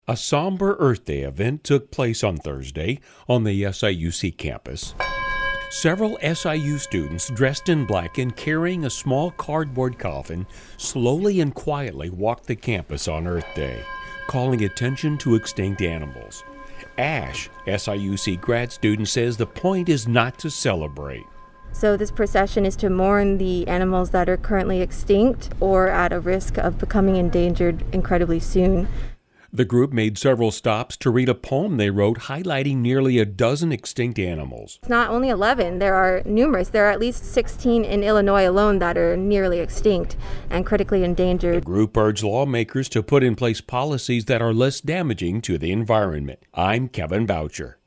A somber Earth Day event took place on Thursday on the SIUC campus. Several SIU students dressed in black and carrying a small cardboard coffin slowly and quietly walked the campus on Earth Day, calling attention to extinct animals. Ash, SIUC grad student, says the point is not to celebrate. So this procession is to mourn the animals that are currently extinct or at a risk of becoming endangered incredibly soon. The group made several stops to read a poem they wrote highlighting nearly a dozen extinct animals. It's not only 11, there are numerous. There are at least 16 in Illinois alone that are nearly extinct and critically endangered. The group urged lawmakers to put in place policies that are less damaging to the environment. I'm Kevin Boucher.